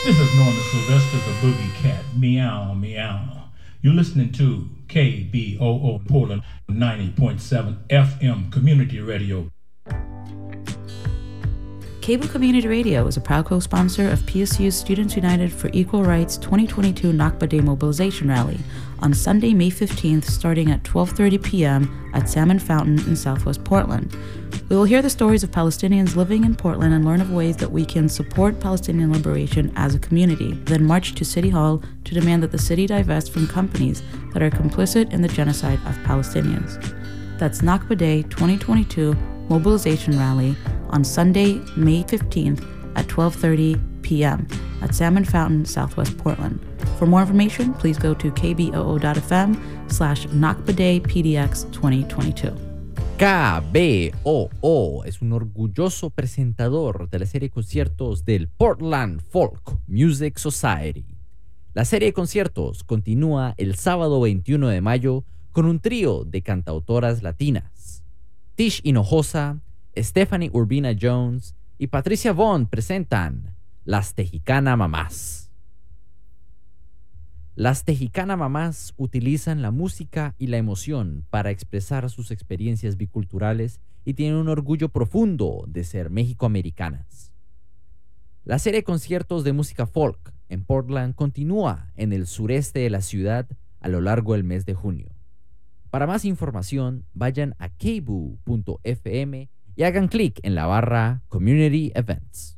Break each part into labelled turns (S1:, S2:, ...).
S1: This is Norman Sylvester, the Boogie Cat. Meow, meow. You're listening to KBOO Portland 90.7 FM Community Radio.
S2: Cable Community Radio is a proud co-sponsor of PSU's Students United for Equal Rights 2022 Nakba Day Mobilization Rally on Sunday, May 15th, starting at 12:30 p.m. at Salmon Fountain in Southwest Portland. We will hear the stories of Palestinians living in Portland and learn of ways that we can support Palestinian liberation as a community, then march to City Hall to demand that the city divest from companies that are complicit in the genocide of Palestinians. That's Nakba Day 2022 Mobilization Rally on Sunday, May 15th at 12:30 p.m. at Salmon Fountain, Southwest Portland. For more information, please go to kboo.fm/NakbaDayPDX 2022.
S3: KBOO es un orgulloso presentador de la serie de conciertos del Portland Folk Music Society. La serie de conciertos continúa el sábado 21 de mayo con un trío de cantautoras latinas. Tish Hinojosa, Stephanie Urbina Jones y Patricia Vaughn presentan Las Tejicana Mamás. Las Tejicana Mamás utilizan la música y la emoción para expresar sus experiencias biculturales y tienen un orgullo profundo de ser mexicoamericanas. La serie de conciertos de música folk en Portland continúa en el sureste de la ciudad a lo largo del mes de junio. Para más información, vayan a kboo.fm y hagan clic en la barra Community Events.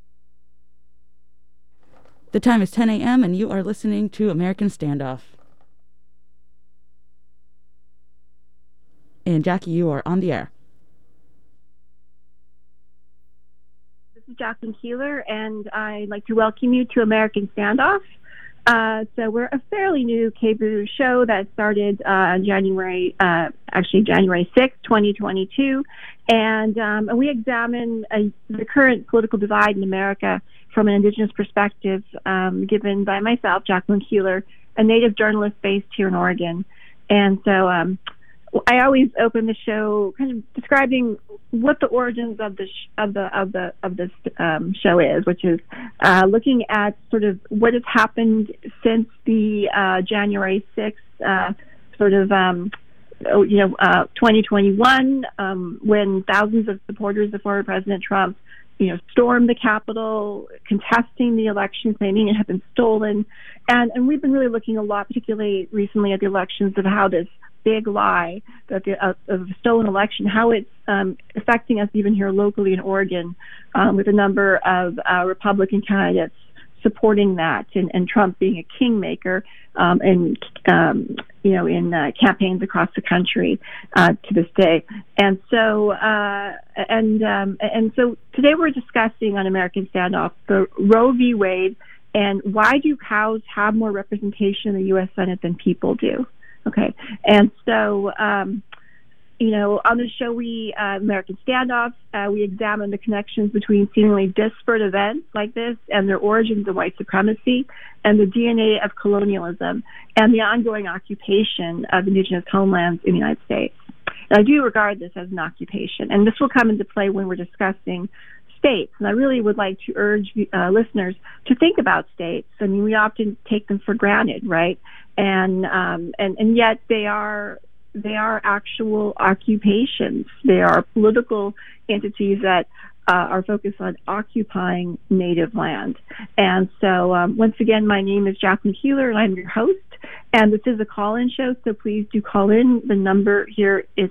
S2: The time is 10 a.m. and you are listening to American Standoff. And Jackie, you are on the air.
S4: This is Jacqueline Keeler, and I'd like to welcome you to American Standoff. So we're a fairly new KBOO show that started January 6th, 2022. And we examine the current political divide in America from an Indigenous perspective, given by myself, Jacqueline Keeler, a Native journalist based here in Oregon. And so I always open the show kind of describing what the origins of this show is, which is looking at sort of what has happened since the January 6th 2021, when thousands of supporters of former President Trump, stormed the Capitol, contesting the election, claiming it had been stolen. And we've been really looking a lot, particularly recently at the elections, of how this big lie that of a stolen election, how it's affecting us even here locally in Oregon, with a number of Republican candidates supporting that, and Trump being a kingmaker, in campaigns across the country to this day. And so so today we're discussing on American Standoff the Roe v. Wade and why do cows have more representation in the U.S. Senate than people do. Okay, and so on the show, American Standoff, we examine the connections between seemingly disparate events like this and their origins in white supremacy and the DNA of colonialism and the ongoing occupation of indigenous homelands in the United States. And I do regard this as an occupation, and this will come into play when we're discussing states. And I really would like to urge listeners to think about states. I mean, we often take them for granted, right? And yet they are actual occupations. They are political entities that are focused on occupying native land. And so once again, my name is Jacqueline Keeler, and I'm your host. And this is a call-in show, so please do call in. The number here is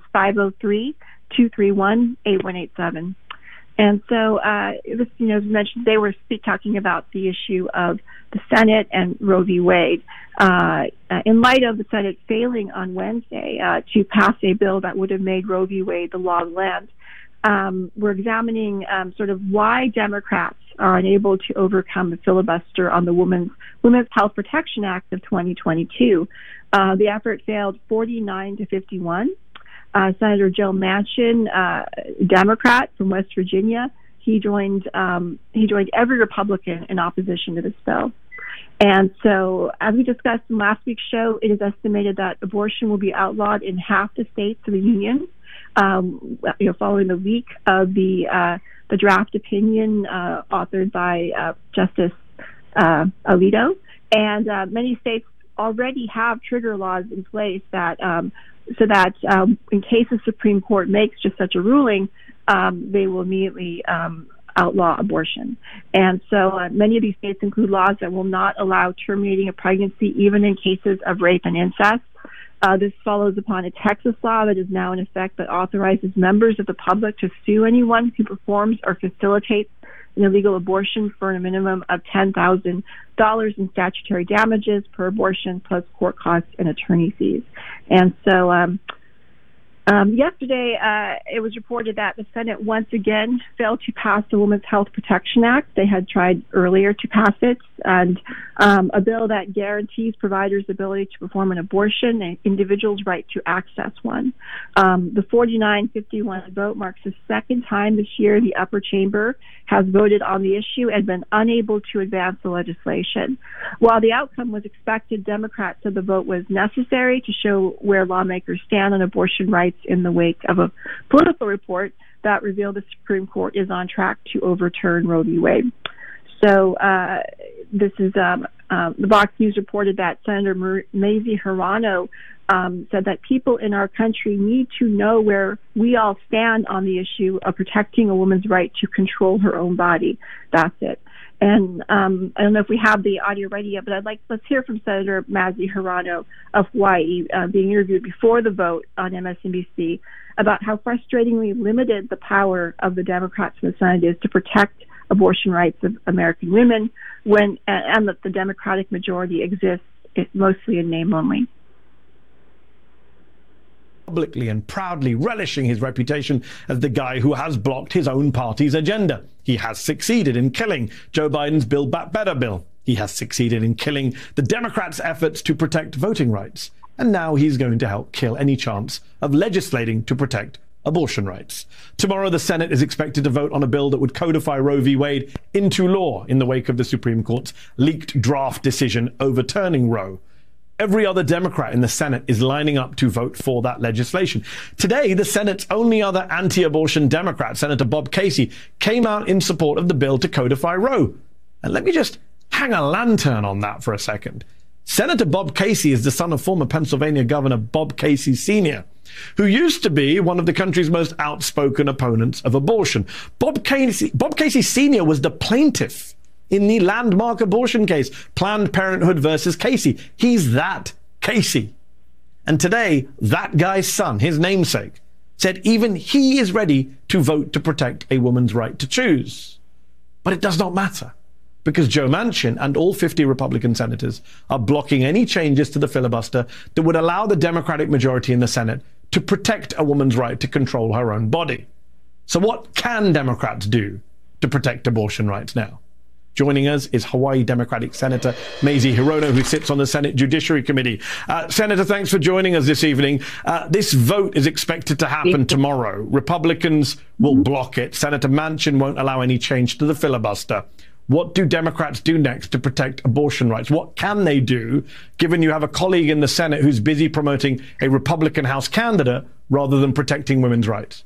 S4: 503-231-8187. And so, as mentioned today, we're talking about the issue of the Senate and Roe v. Wade. In light of the Senate failing on Wednesday to pass a bill that would have made Roe v. Wade the law of the land, we're examining sort of why Democrats are unable to overcome the filibuster on the Women's Health Protection Act of 2022. The effort failed 49-51. Senator Joe Manchin, Democrat from West Virginia, he joined every Republican in opposition to this bill. And so, as we discussed in last week's show, it is estimated that abortion will be outlawed in half the states of the union, following the leak of the draft opinion authored by Justice Alito. And many states already have trigger laws in place that so that in case the Supreme Court makes just such a ruling, they will immediately outlaw abortion. And so many of these states include laws that will not allow terminating a pregnancy even in cases of rape and incest. This follows upon a Texas law that is now in effect that authorizes members of the public to sue anyone who performs or facilitates an illegal abortion for a minimum of $10,000 in statutory damages per abortion, plus court costs and attorney fees. And so yesterday, it was reported that the Senate once again failed to pass the Women's Health Protection Act. They had tried earlier to pass it, and a bill that guarantees providers the ability to perform an abortion and individuals' right to access one. The 49-51 vote marks the second time this year the upper chamber has voted on the issue and been unable to advance the legislation. While the outcome was expected, Democrats said the vote was necessary to show where lawmakers stand on abortion rights in the wake of a political report that revealed the Supreme Court is on track to overturn Roe v. Wade. So this is the Vox News reported that Senator Mazie Hirono said that people in our country need to know where we all stand on the issue of protecting a woman's right to control her own body. That's it. And I don't know if we have the audio ready yet, but let's hear from Senator Mazie Hirono of Hawaii being interviewed before the vote on MSNBC about how frustratingly limited the power of the Democrats in the Senate is to protect abortion rights of American women and that the Democratic majority exists mostly in name only.
S5: Publicly and proudly relishing his reputation as the guy who has blocked his own party's agenda. He has succeeded in killing Joe Biden's Build Back Better bill. He has succeeded in killing the Democrats' efforts to protect voting rights. And now he's going to help kill any chance of legislating to protect abortion rights. Tomorrow, the Senate is expected to vote on a bill that would codify Roe v. Wade into law in the wake of the Supreme Court's leaked draft decision overturning Roe. Every other Democrat in the Senate is lining up to vote for that legislation. Today, the Senate's only other anti-abortion Democrat, Senator Bob Casey, came out in support of the bill to codify Roe. And let me just hang a lantern on that for a second. Senator Bob Casey is the son of former Pennsylvania Governor Bob Casey Sr., who used to be one of the country's most outspoken opponents of abortion. Bob Casey Sr. was the plaintiff in the landmark abortion case, Planned Parenthood versus Casey. He's that Casey. And today, that guy's son, his namesake, said even he is ready to vote to protect a woman's right to choose. But it does not matter, because Joe Manchin and all 50 Republican senators are blocking any changes to the filibuster that would allow the Democratic majority in the Senate to protect a woman's right to control her own body. So what can Democrats do to protect abortion rights now? Joining us is Hawaii Democratic Senator Mazie Hirono, who sits on the Senate Judiciary Committee. Senator, thanks for joining us this evening. This vote is expected to happen tomorrow. Republicans will block it. Senator Manchin won't allow any change to the filibuster. What do Democrats do next to protect abortion rights? What can they do, given you have a colleague in the Senate who's busy promoting a Republican House candidate rather than protecting women's rights?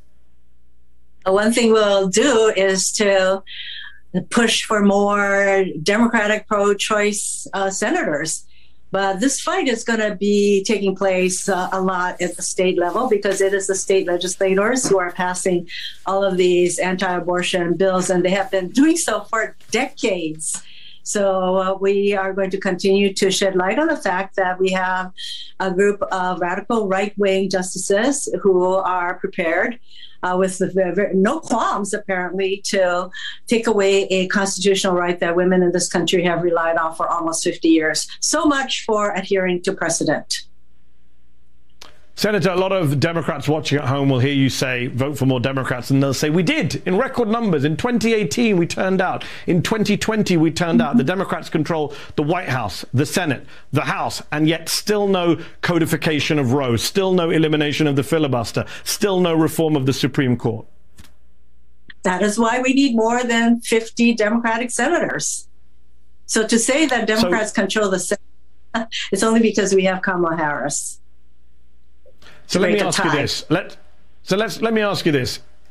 S6: One thing we'll do is to push for more Democratic pro-choice senators. But this fight is going to be taking place a lot at the state level, because it is the state legislators who are passing all of these anti-abortion bills, and they have been doing so for decades. So we are going to continue to shed light on the fact that we have a group of radical right-wing justices who are prepared with no qualms, apparently, to take away a constitutional right that women in this country have relied on for almost 50 years. So much for adhering to precedent.
S5: Senator, a lot of Democrats watching at home will hear you say, vote for more Democrats, and they'll say, we did, in record numbers. In 2018, we turned out. In 2020, we turned out. The Democrats control the White House, the Senate, the House, and yet still no codification of Roe, still no elimination of the filibuster, still no reform of the Supreme Court.
S6: That is why we need more than 50 Democratic senators. So to say that Democrats control the Senate, it's only because we have Kamala Harris.
S5: So let me ask you this. Let me ask you this.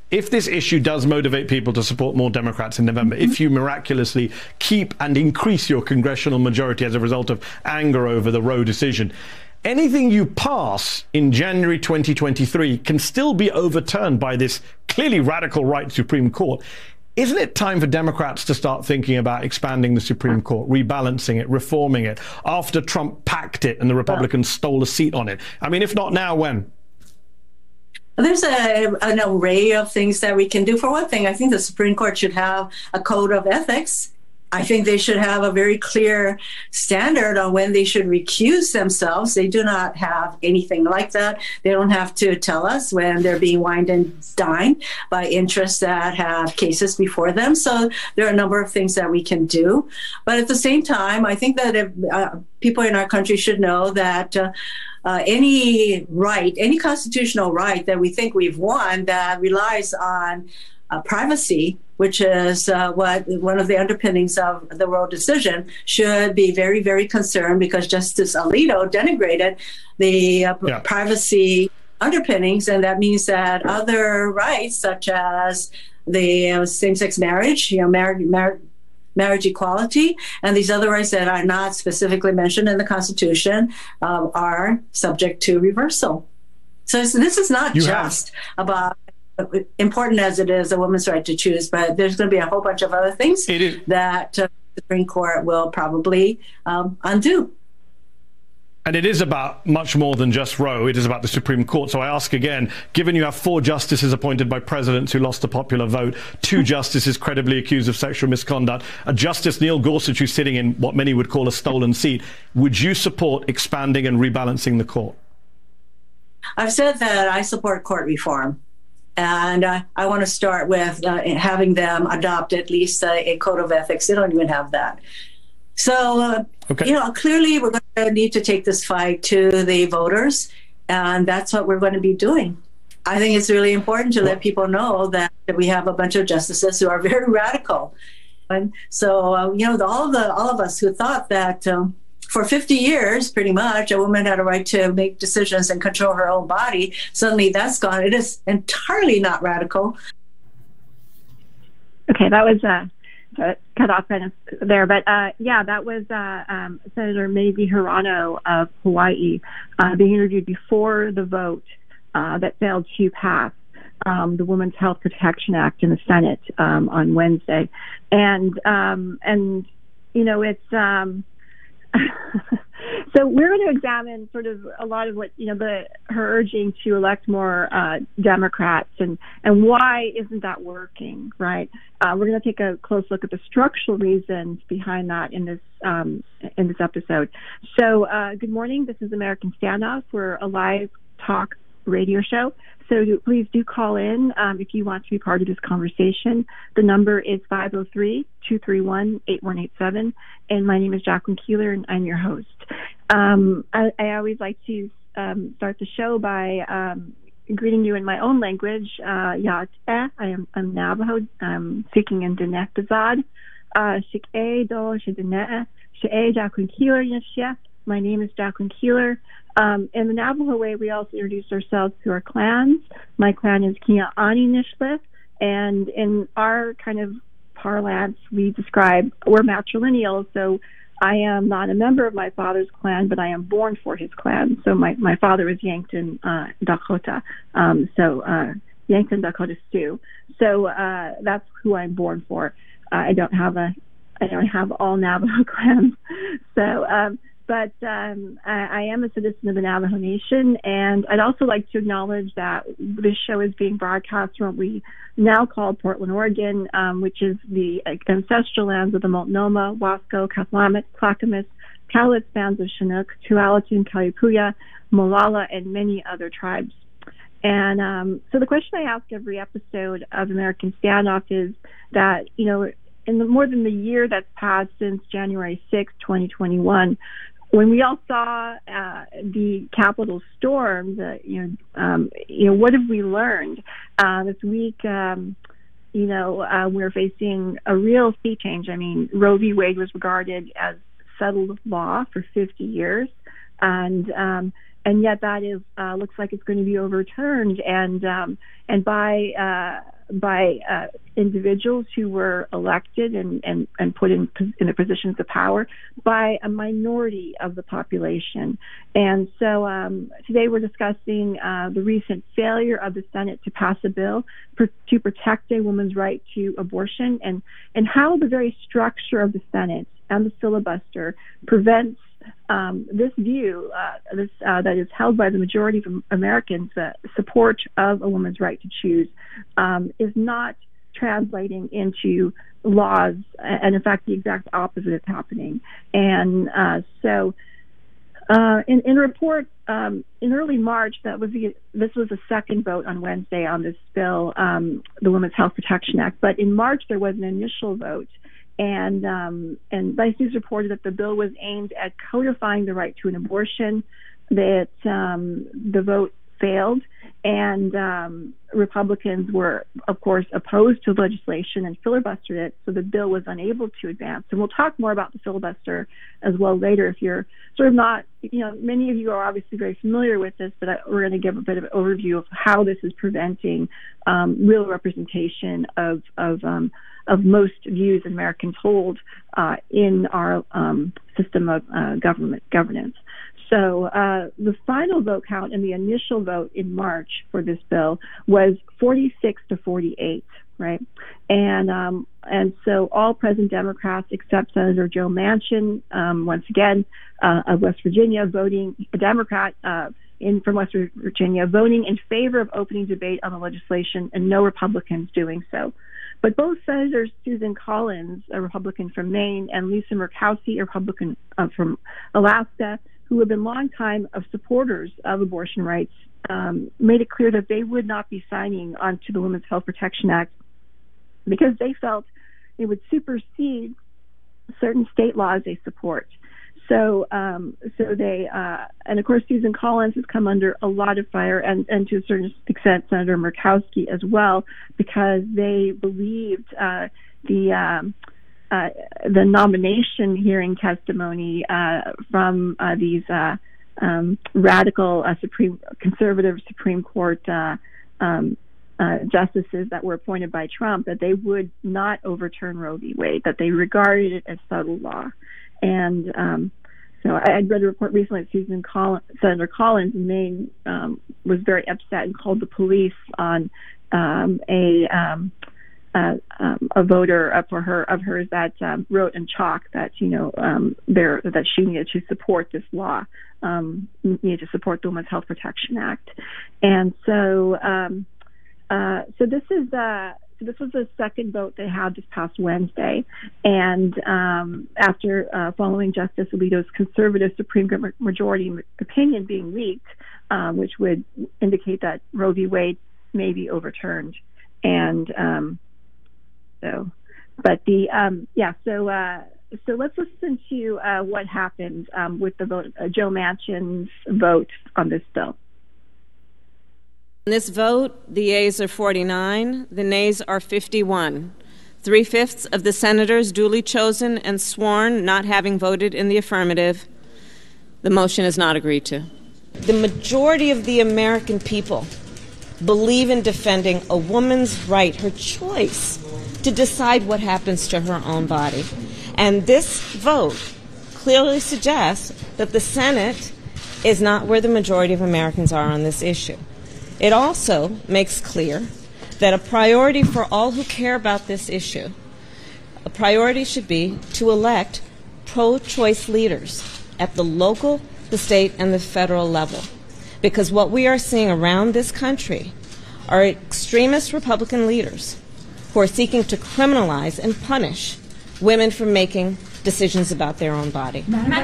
S5: if this issue does motivate people to support more Democrats in November, if you miraculously keep and increase your congressional majority as a result of anger over the Roe decision, anything you pass in January 2023 can still be overturned by this clearly radical right Supreme Court. Isn't it time for Democrats to start thinking about expanding the Supreme Court, rebalancing it, reforming it, after Trump packed it and the Republicans stole a seat on it? I mean, if not now, when?
S6: There's an array of things that we can do. For one thing, I think the Supreme Court should have a code of ethics. I think they should have a very clear standard on when they should recuse themselves. They do not have anything like that. They don't have to tell us when they're being wined and dined by interests that have cases before them. So there are a number of things that we can do. But at the same time, I think that if, people in our country should know that any constitutional right that we think we've won that relies on privacy, which is one of the underpinnings of the Roe decision, should be very, very concerned, because Justice Alito denigrated the privacy underpinnings, and that means that other rights, such as the same-sex marriage, marriage equality, and these other rights that are not specifically mentioned in the Constitution, are subject to reversal. So this is not just about, important as it is, a woman's right to choose, but there's going to be a whole bunch of other things that the Supreme Court will probably undo.
S5: And it is about much more than just Roe. It is about the Supreme Court. So I ask again, given you have 4 justices appointed by presidents who lost the popular vote, 2 justices credibly accused of sexual misconduct, a Justice Neil Gorsuch who's sitting in what many would call a stolen seat, would you support expanding and rebalancing the court?
S6: I've said that I support court reform. And I want to start with having them adopt at least a code of ethics. They don't even have that. So, clearly we're going to need to take this fight to the voters, and that's what we're going to be doing. I think it's really important to let people know that we have a bunch of justices who are very radical. And so, all of us who thought that for 50 years, pretty much, a woman had a right to make decisions and control her own body, suddenly that's gone. It is entirely not radical.
S4: Okay, that was cut off there, but that was Senator Mazie Hirono of Hawaii being interviewed before the vote that failed to pass the Women's Health Protection Act in the Senate on Wednesday, and it's. So we're going to examine sort of a lot of what her urging to elect more Democrats and why isn't that working, right? We're going to take a close look at the structural reasons behind that in this episode. So good morning. This is American Standoff. We're a live talk radio show. So please do call in if you want to be part of this conversation. The number is 503-231-8187. And my name is Jacqueline Keeler, and I'm your host. I always like to start the show by greeting you in my own language. Yat I am Navajo. Speaking in Diné Bazad. Shik do Shidene. She Jacqueline Keeler Yeshia. My name is Jacqueline Keeler. In the Navajo way, we also introduce ourselves to our clans. My clan is Kia Ani Nishlith, and in our kind of parlance, we're matrilineal, so I am not a member of my father's clan, but I am born for his clan. So my father was Yankton Dakota, Yankton Dakota Sioux. So that's who I'm born for. I don't have all Navajo clans. So. But I am a citizen of the Navajo Nation, and I'd also like to acknowledge that this show is being broadcast from what we now call Portland, Oregon, which is the ancestral lands of the Multnomah, Wasco, Cathlamet, Clackamas, Cowlitz bands of Chinook, Tualatin, Kalipuya, Molalla, and many other tribes. And so the question I ask every episode of American Standoff is that, in the more than the year that's passed since January 6, 2021, when we all saw the Capitol storm, what have we learned? This week, we're facing a real sea change. I mean, Roe v. Wade was regarded as settled law for 50 years, and yet that is looks like it's going to be overturned. And by by individuals who were elected and put in the positions of power by a minority of the population. And so today we're discussing the recent failure of the Senate to pass a bill to protect a woman's right to abortion, and how the very structure of the Senate and the filibuster prevents this view that is held by the majority of Americans, support of a woman's right to choose, is not translating into laws, and in fact the exact opposite is happening. And so in a report in early March, this was the second vote on Wednesday on this bill, the Women's Health Protection Act. But in March there was an initial vote. And Vice News reported that the bill was aimed at codifying the right to an abortion, that the vote failed, and Republicans were, of course, opposed to the legislation and filibustered it, so the bill was unable to advance. And we'll talk more about the filibuster as well later if you're sort of not, many of you are obviously very familiar with this, but we're going to give a bit of an overview of how this is preventing real representation of most views Americans hold in our system of governance. So the final vote count and the initial vote in March for this bill was 46 to 48, right? And so all present Democrats except Senator Joe Manchin, once again, of West Virginia, voting a Democrat from West Virginia, voting in favor of opening debate on the legislation, and no Republicans doing so. But both Senators Susan Collins, a Republican from Maine, and Lisa Murkowski, a Republican from Alaska, who have been longtime supporters of abortion rights, made it clear that they would not be signing onto the Women's Health Protection Act because they felt it would supersede certain state laws they support. So they, and of course, Susan Collins has come under a lot of fire, and to a certain extent, Senator Murkowski as well, because they believed the nomination hearing testimony from these radical conservative Supreme Court justices that were appointed by Trump, that they would not overturn Roe v. Wade, that they regarded it as subtle law. And so I read a report recently that Senator Collins in Maine was very upset and called the police on a voter of hers that wrote in chalk that that she needed to support this law, needed to support the Women's Health Protection Act. And so so this was the second vote they had this past Wednesday, and after following Justice Alito's conservative Supreme Court majority opinion being leaked, which would indicate that Roe v. Wade may be overturned. And so let's listen to what happened with the vote, Joe Manchin's vote on this bill.
S7: In this vote, the yeas are 49, the nays are 51. 3/5 of the senators duly chosen and sworn not having voted in the affirmative. The motion is not agreed to. The majority of the American people believe in defending a woman's right, her choice, to decide what happens to her own body. And this vote clearly suggests that the Senate is not where the majority of Americans are on this issue. It also makes clear that a priority for all who care about this issue, a priority should be to elect pro-choice leaders at the local, the state, and the federal level. Because what we are seeing around this country are extremist Republican leaders who are seeking to criminalize and punish women for making decisions about their own body.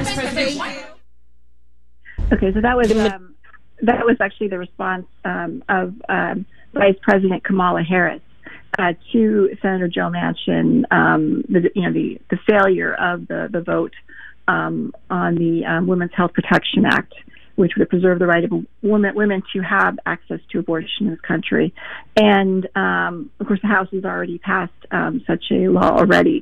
S4: Okay, so that was actually the response of Vice President Kamala Harris to Senator Joe Manchin, the failure of the vote on the Women's Health Protection Act, which would preserve the right of women to have access to abortion in this country. And of course, the House has already passed such a law already.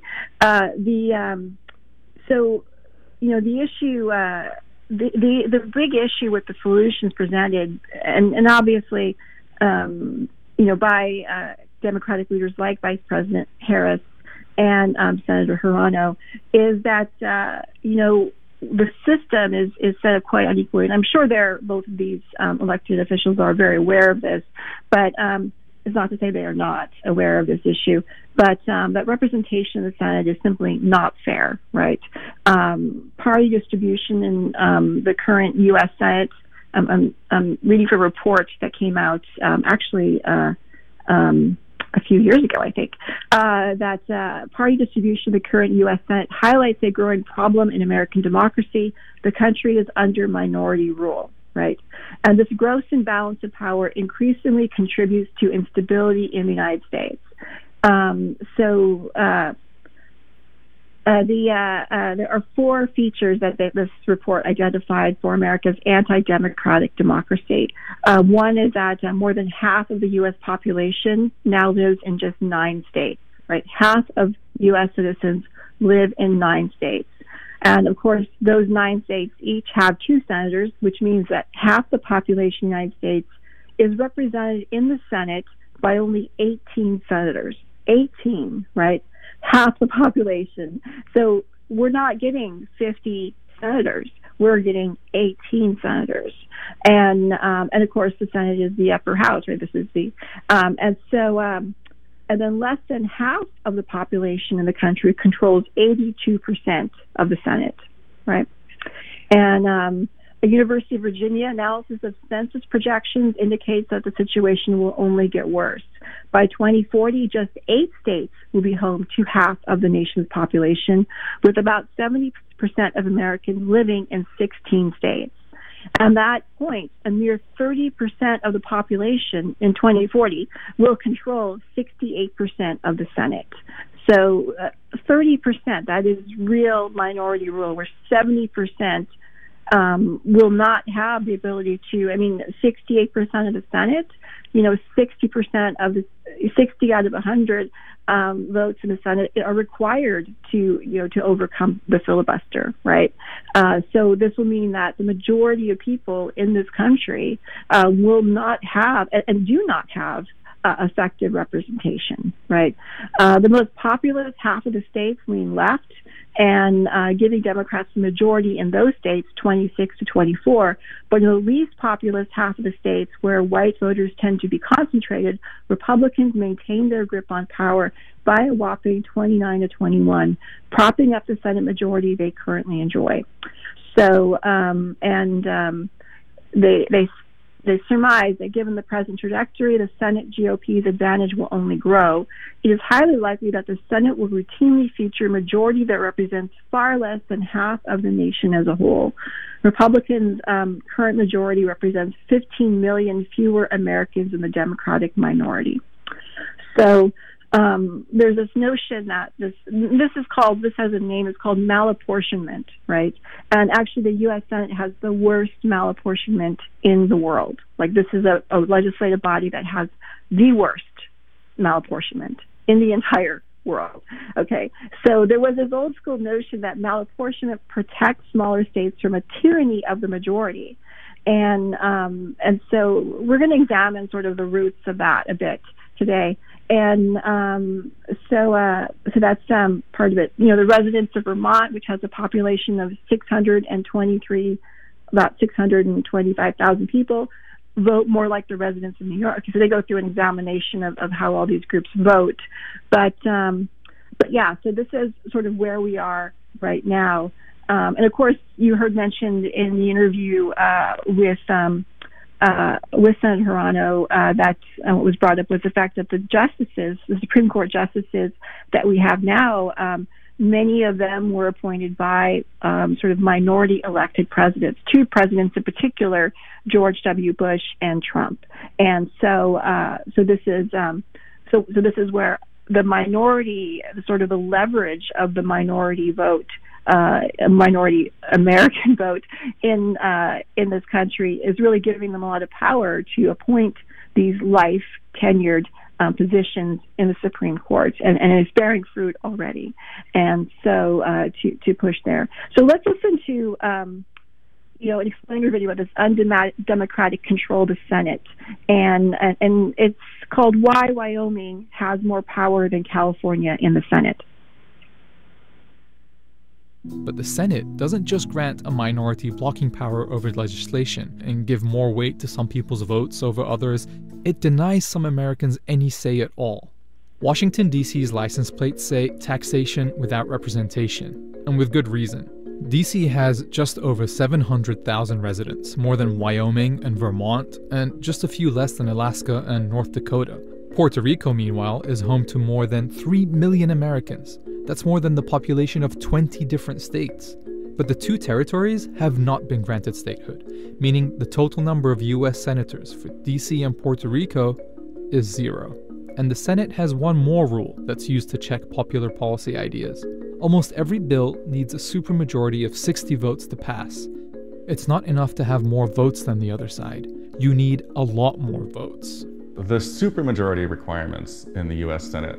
S4: The issue. The big issue with the solutions presented, and obviously, by Democratic leaders like Vice President Harris and Senator Hirono is that, the system is set up quite unequally. And I'm sure both of these elected officials are very aware of this, but it's not to say they are not aware of this issue. But that representation in the Senate is simply not fair, right? Party distribution in the current U.S. Senate, I'm reading from a report that came out a few years ago, I think, that party distribution of the current U.S. Senate highlights a growing problem in American democracy. The country is under minority rule, right? And this gross imbalance of power increasingly contributes to instability in the United States. There are four features that this report identified for America's anti-democratic democracy. One is that more than half of the U.S. population now lives in just 9 states, right? Half of U.S. citizens live in 9 states. And, of course, those 9 states each have 2 senators, which means that half the population of the United States is represented in the Senate by only 18 senators. 18, right? Half the population. So we're not getting 50 senators. We're getting 18 senators. And of course, the Senate is the upper house, right? This is and then less than half of the population in the country controls 82% of the Senate, right? And a University of Virginia analysis of census projections indicates that the situation will only get worse. By 2040, just 8 states will be home to half of the nation's population, with about 70% of Americans living in 16 states. And that point, a mere 30% of the population in 2040 will control 68% of the Senate. So 30%, that is real minority rule, where 70% will not have the ability to, 68% of the Senate, 60% of the 60 out of 100 votes in the Senate are required to overcome the filibuster, right? So this will mean that the majority of people in this country will not have and do not have effective representation, right? The most populous half of the states lean left, and giving Democrats the majority in those states, 26 to 24. But in the least populous half of the states, where white voters tend to be concentrated, Republicans maintain their grip on power by a whopping 29 to 21, propping up the Senate majority they currently enjoy. So, they surmise that given the present trajectory, the Senate GOP's advantage will only grow. It is highly likely that the Senate will routinely feature a majority that represents far less than half of the nation as a whole. Republicans' current majority represents 15 million fewer Americans than the Democratic minority. So there's this notion that this has a name, it's called malapportionment, right? And actually the U.S. Senate has the worst malapportionment in the world. Like, this is a legislative body that has the worst malapportionment in the entire world. Okay, so there was this old school notion that malapportionment protects smaller states from a tyranny of the majority. And so we're going to examine sort of the roots of that a bit today. And so that's part of it. The residents of Vermont, which has a population of about 625,000 people, vote more like the residents of New York. So they go through an examination of how all these groups vote. But yeah, so this is sort of where we are right now. And of course, you heard mentioned in the interview with Senator Hirono that was brought up was the fact that the Supreme Court justices that we have now, many of them were appointed by sort of minority elected presidents, 2 presidents in particular, George W. Bush and Trump. And so this is where the minority, sort of the leverage of the minority vote, a minority American vote in this country is really giving them a lot of power to appoint these life tenured positions in the Supreme Court, and it's bearing fruit already. And so to push there. So let's listen to an explainer video about this undemocratic control of the Senate, and it's called Why Wyoming Has More Power Than California in the Senate.
S8: But the Senate doesn't just grant a minority blocking power over legislation and give more weight to some people's votes over others. It denies some Americans any say at all. Washington, D.C.'s license plates say taxation without representation, and with good reason. D.C. has just over 700,000 residents, more than Wyoming and Vermont, and just a few less than Alaska and North Dakota. Puerto Rico, meanwhile, is home to more than 3 million Americans. That's more than the population of 20 different states. But the two territories have not been granted statehood, meaning the total number of U.S. senators for D.C. and Puerto Rico is 0. And the Senate has one more rule that's used to check popular policy ideas. Almost every bill needs a supermajority of 60 votes to pass. It's not enough to have more votes than the other side. You need a lot more votes.
S9: The supermajority requirements in the U.S. Senate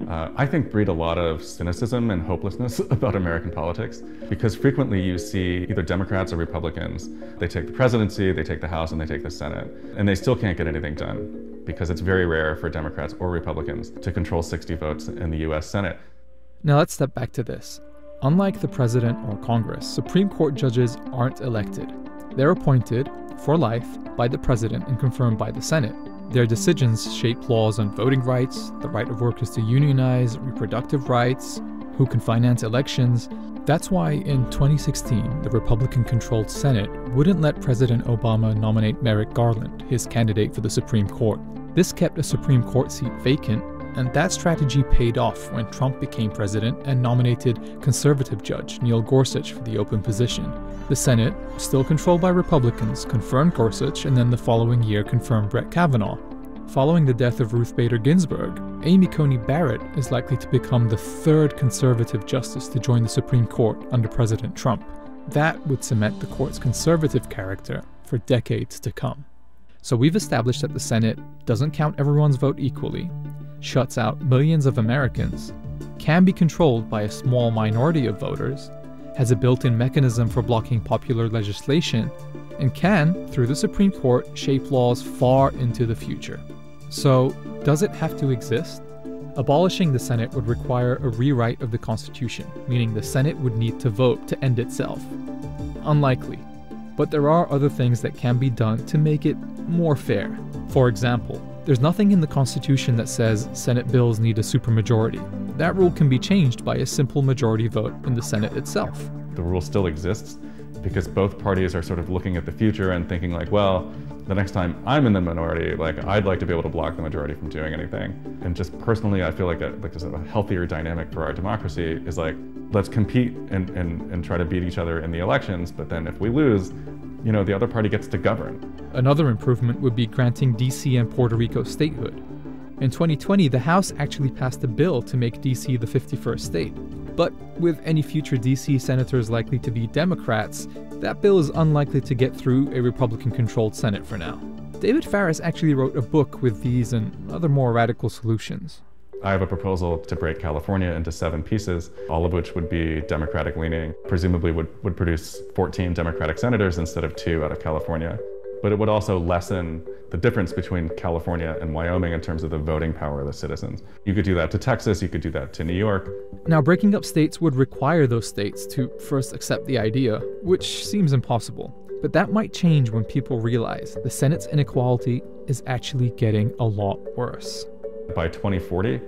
S9: I think breed a lot of cynicism and hopelessness about American politics, because frequently you see either Democrats or Republicans, they take the presidency, they take the House, and they take the Senate, and they still can't get anything done, because it's very rare for Democrats or Republicans to control 60 votes in the US Senate.
S8: Now let's step back to this. Unlike the president or Congress, Supreme Court judges aren't elected. They're appointed for life by the president and confirmed by the Senate. Their decisions shape laws on voting rights, the right of workers to unionize, reproductive rights, who can finance elections. That's why in 2016, the Republican-controlled Senate wouldn't let President Obama nominate Merrick Garland, his candidate for the Supreme Court. This kept a Supreme Court seat vacant, and that strategy paid off when Trump became president and nominated conservative judge Neil Gorsuch for the open position. The Senate, still controlled by Republicans, confirmed Gorsuch and then the following year confirmed Brett Kavanaugh. Following the death of Ruth Bader Ginsburg, Amy Coney Barrett is likely to become the third conservative justice to join the Supreme Court under President Trump. That would cement the court's conservative character for decades to come. So we've established that the Senate doesn't count everyone's vote equally, shuts out millions of Americans, can be controlled by a small minority of voters, has a built-in mechanism for blocking popular legislation, and can, through the Supreme Court, shape laws far into the future. So, does it have to exist? Abolishing the Senate would require a rewrite of the Constitution, meaning the Senate would need to vote to end itself. Unlikely. But there are other things that can be done to make it more fair. For example, there's nothing in the Constitution that says Senate bills need a supermajority. That rule can be changed by a simple majority vote in the Senate itself.
S9: The rule still exists because both parties are sort of looking at the future and thinking like, well, the next time I'm in the minority, like I'd like to be able to block the majority from doing anything. And just personally, I feel like there's a healthier dynamic for our democracy is like, let's compete and try to beat each other in the elections, but then if we lose, you know, the other party gets to govern.
S8: Another improvement would be granting D.C. and Puerto Rico statehood. In 2020, the House actually passed a bill to make D.C. the 51st state. But with any future D.C. senators likely to be Democrats, that bill is unlikely to get through a Republican-controlled Senate for now. David Faris actually wrote a book with these and other more radical solutions.
S9: I have a proposal to break California into 7 pieces, all of which would be Democratic-leaning, presumably would produce 14 Democratic senators instead of 2 out of California. But it would also lessen the difference between California and Wyoming in terms of the voting power of the citizens. You could do that to Texas, you could do that to New York.
S8: Now, breaking up states would require those states to first accept the idea, which seems impossible. But that might change when people realize the Senate's inequality is actually getting a lot worse.
S9: By 2040,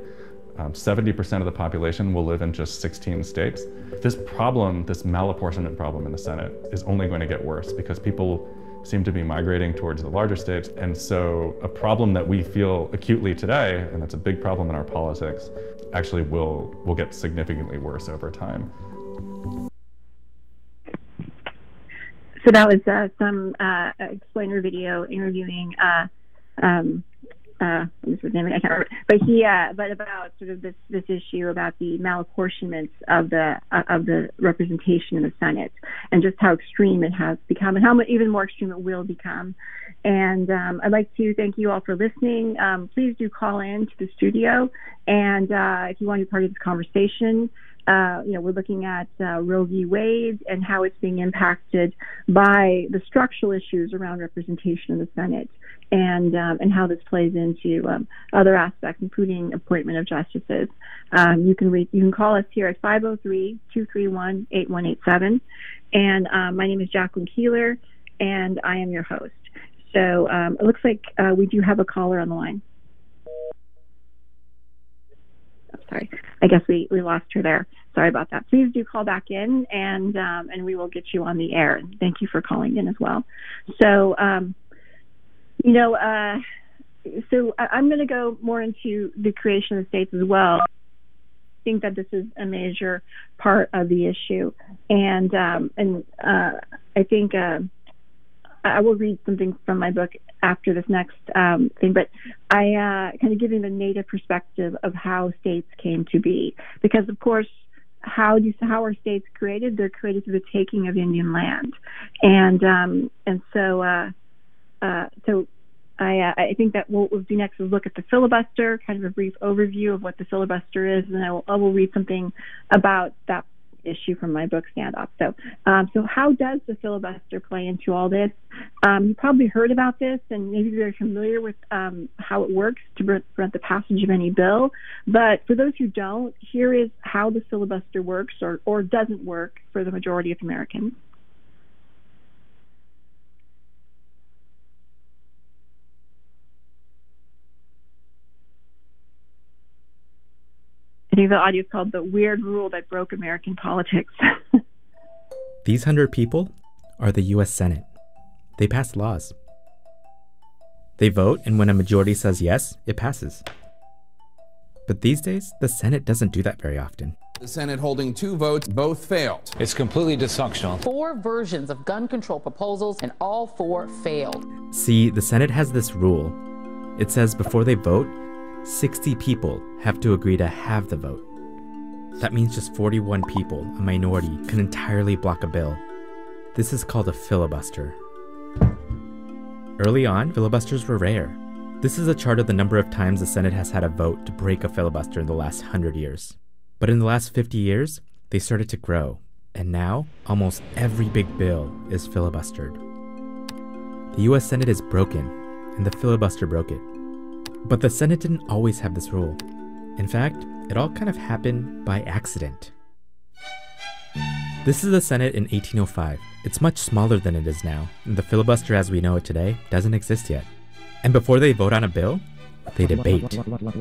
S9: 70% of the population will live in just 16 states. This problem, this malapportionment problem in the Senate, is only going to get worse because people seem to be migrating towards the larger states. And so a problem that we feel acutely today, and that's a big problem in our politics, actually will get significantly worse over time.
S4: So that was some explainer video interviewing what's his name? I can't remember. But about sort of this issue about the malapportionments of the representation in the Senate, and just how extreme it has become, and how much even more extreme it will become. And I'd like to thank you all for listening. Please do call in to the studio, and if you want to be part of this conversation, we're looking at Roe v. Wade and how it's being impacted by the structural issues around representation in the Senate, and how this plays into other aspects, including appointment of justices. You can call us here at 503-231-8187, and my name is Jacqueline Keeler, and I am your host. So it looks like we do have a caller on the line. Oh, sorry, I guess we lost her there. Sorry about that. Please do call back in, and we will get you on the air. And thank you for calling in as well. So, so I'm going to go more into the creation of the states as well. I think that this is a major part of the issue, and I think I will read something from my book after this next thing, but I kind of giving the Native perspective of how states came to be, because of course, how are states created? They're created through the taking of Indian land, and so I think that what we'll do next is look at the filibuster, kind of a brief overview of what the filibuster is, and I will read something about that issue from my book, Stand Up. So how does the filibuster play into all this? You probably heard about this, and maybe you're familiar with how it works to prevent the passage of any bill. But for those who don't, here is how the filibuster works or doesn't work for the majority of Americans. I think the audio is called The Weird Rule That Broke American Politics.
S10: These 100 people are the U.S. Senate. They pass laws. They vote, and when a majority says yes, it passes. But these days, the Senate doesn't do that very often.
S11: The Senate holding 2 votes, both failed.
S12: It's completely dysfunctional.
S13: 4 versions of gun control proposals, and all 4 failed.
S10: See, the Senate has this rule. It says before they vote, 60 people have to agree to have the vote. That means just 41 people, a minority, can entirely block a bill. This is called a filibuster. Early on, filibusters were rare. This is a chart of the number of times the Senate has had a vote to break a filibuster in the last 100 years. But in the last 50 years, they started to grow. And now, almost every big bill is filibustered. The US Senate is broken, and the filibuster broke it. But the Senate didn't always have this rule. In fact, it all kind of happened by accident. This is the Senate in 1805. It's much smaller than it is now, and the filibuster as we know it today doesn't exist yet. And before they vote on a bill, they debate.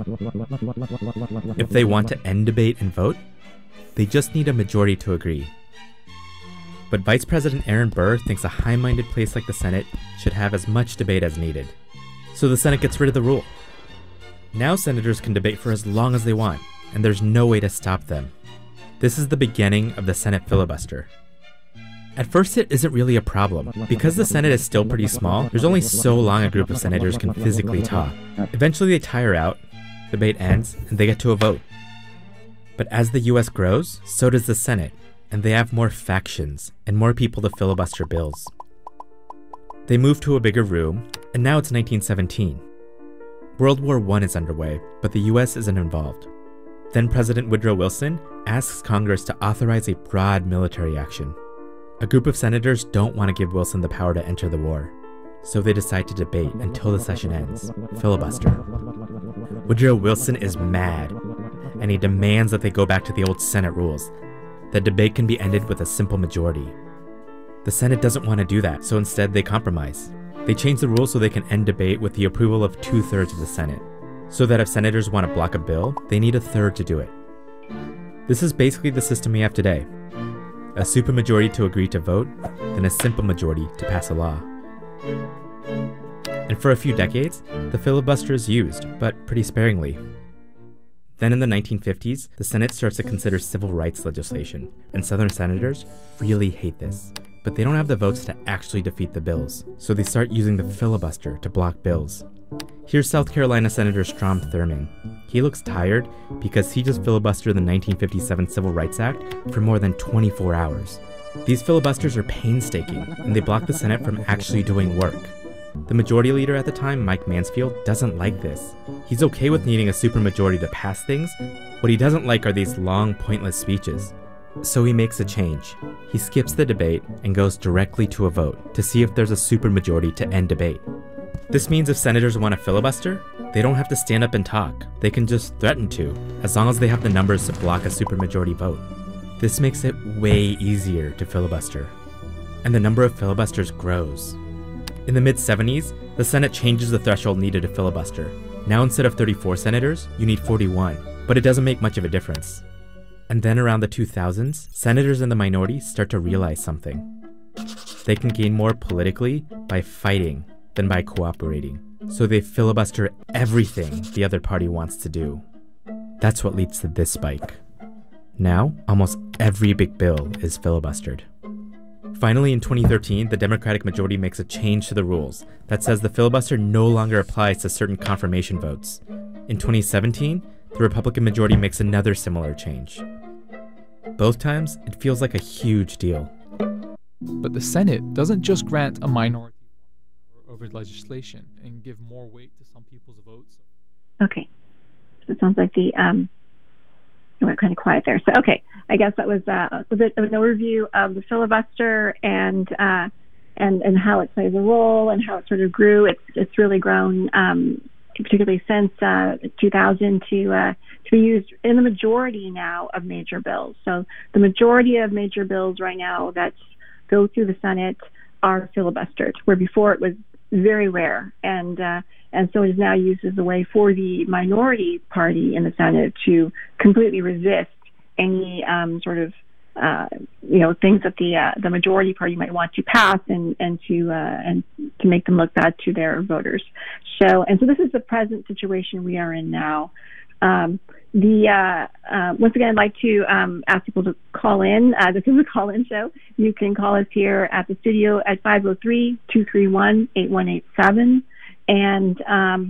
S10: If they want to end debate and vote, they just need a majority to agree. But Vice President Aaron Burr thinks a high-minded place like the Senate should have as much debate as needed. So the Senate gets rid of the rule. Now senators can debate for as long as they want, and there's no way to stop them. This is the beginning of the Senate filibuster. At first it isn't really a problem. Because the Senate is still pretty small, there's only so long a group of senators can physically talk. Eventually they tire out, debate ends, and they get to a vote. But as the US grows, so does the Senate, and they have more factions and more people to filibuster bills. They move to a bigger room, and now it's 1917. World War I is underway, but the US isn't involved. Then President Woodrow Wilson asks Congress to authorize a broad military action. A group of senators don't want to give Wilson the power to enter the war, so they decide to debate until the session ends, filibuster. Woodrow Wilson is mad, and he demands that they go back to the old Senate rules. The debate can be ended with a simple majority. The Senate doesn't want to do that, so instead they compromise. They change the rules so they can end debate with the approval of 2/3 of the Senate, so that if senators want to block a bill, they need 1/3 to do it. This is basically the system we have today. A supermajority to agree to vote, then a simple majority to pass a law. And for a few decades, the filibuster is used, but pretty sparingly. Then in the 1950s, the Senate starts to consider civil rights legislation, and Southern senators really hate this. But they don't have the votes to actually defeat the bills, so they start using the filibuster to block bills. Here's South Carolina Senator Strom Thurmond. He looks tired because he just filibustered the 1957 Civil Rights Act for more than 24 hours. These filibusters are painstaking, and they block the Senate from actually doing work. The majority leader at the time, Mike Mansfield, doesn't like this. He's okay with needing a supermajority to pass things, What he doesn't like are these long, pointless speeches. So he makes a change. He skips the debate and goes directly to a vote to see if there's a supermajority to end debate. This means if senators want to filibuster, they don't have to stand up and talk. They can just threaten to, as long as they have the numbers to block a supermajority vote. This makes it way easier to filibuster. And the number of filibusters grows. In the mid-70s, the Senate changes the threshold needed to filibuster. Now instead of 34 senators, you need 41, but it doesn't make much of a difference. And then around the 2000s, senators in the minority start to realize something. They can gain more politically by fighting than by cooperating. So they filibuster everything the other party wants to do. That's what leads to this spike. Now, almost every big bill is filibustered. Finally, in 2013, the Democratic majority makes a change to the rules that says the filibuster no longer applies to certain confirmation votes. In 2017, the Republican majority makes another similar change. Both times, it feels like a huge deal.
S8: But the Senate doesn't just grant a minority over legislation and give more weight to some people's votes.
S4: Okay. So it sounds like you went kind of quiet there. So, okay. I guess that was a bit of an overview of the filibuster and how it plays a role and how it sort of grew. It's really grown, particularly since 2000 to be used in the majority now of major bills. So the majority of major bills right now that go through the Senate are filibustered, where before it was very rare, and so it is now used as a way for the minority party in the Senate to completely resist any sort of things that the majority party might want to pass and to make them look bad to their voters. So this is the present situation we are in now. Once again, I'd like to ask people to call in. This is a call-in show. You can call us here at the studio at 503-231-8187. And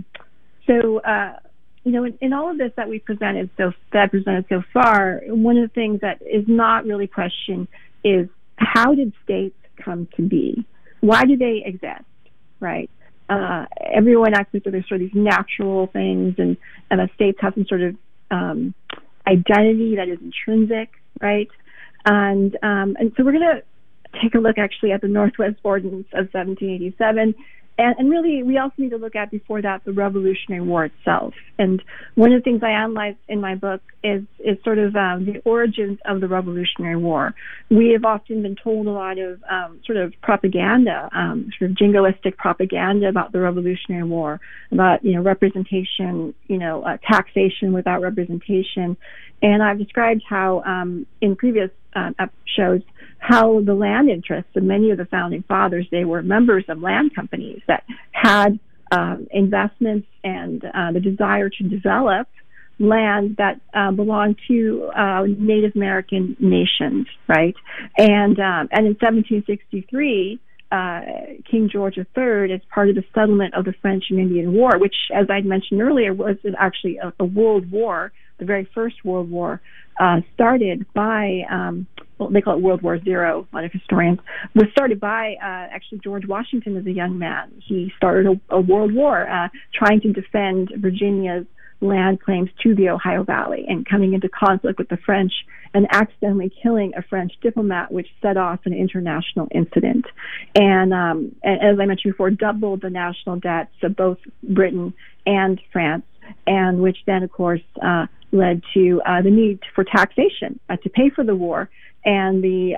S4: in all of this that we presented so far, one of the things that is not really questioned is, how did states come to be? Why do they exist, right? Everyone acts like there's sort of these natural things, and the states have some sort of identity that is intrinsic, right? And so we're going to take a look actually at the Northwest Ordinance of 1787. And really, we also need to look at, before that, the Revolutionary War itself. And one of the things I analyze in my book is sort of the origins of the Revolutionary War. We have often been told a lot of sort of propaganda, sort of jingoistic propaganda about the Revolutionary War, about representation, taxation without representation. And I've described how in previous shows how the land interests of many of the founding fathers, they were members of land companies that had investments and the desire to develop land that belonged to Native American nations, right? And in 1763, King George III, as part of the settlement of the French and Indian War, which, as I'd mentioned earlier, was actually a world war, the very first World War, started by, they call it World War Zero, a lot of historians, was started by actually George Washington as a young man. He started a world war trying to defend Virginia's land claims to the Ohio Valley and coming into conflict with the French and accidentally killing a French diplomat, which set off an international incident. And as I mentioned before, doubled the national debts of both Britain and France, and which then, of course, led to the need for taxation to pay for the war. And the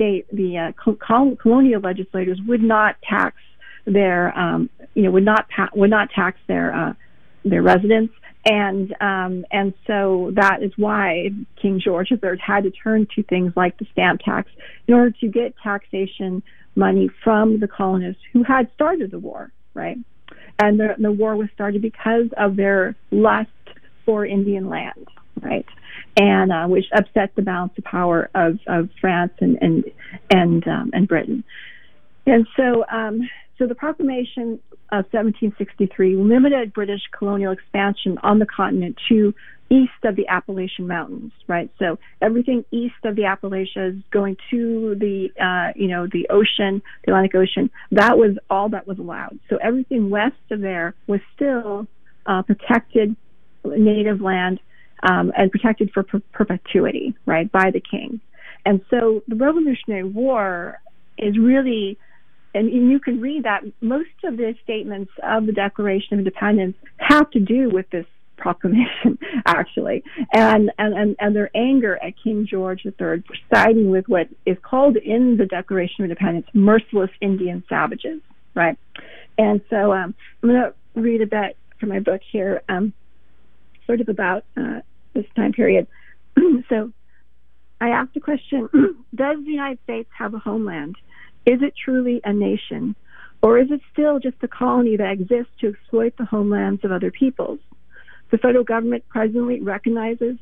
S4: colonial legislators would not tax their, would not tax their residents. And so that is why King George III had to turn to things like the stamp tax in order to get taxation money from the colonists who had started the war, right? And the war was started because of their lust for Indian land, right? And which upset the balance of power of France and Britain. And so the proclamation of 1763 limited British colonial expansion on the continent to east of the Appalachian Mountains, right? So everything east of the Appalachians going to the ocean, the Atlantic Ocean, that was all that was allowed. So everything west of there was still protected native land and protected for perpetuity, right, by the king. And so the Revolutionary War is really, and you can read that most of the statements of the Declaration of Independence have to do with this proclamation, actually, and their anger at King George III for siding with what is called in the Declaration of Independence merciless Indian savages, right? And so I'm going to read a bit from my book here, sort of about this time period. So I asked the question, does the United States have a homeland? Is it truly a nation? Or is it still just a colony that exists to exploit the homelands of other peoples? The federal government presently recognizes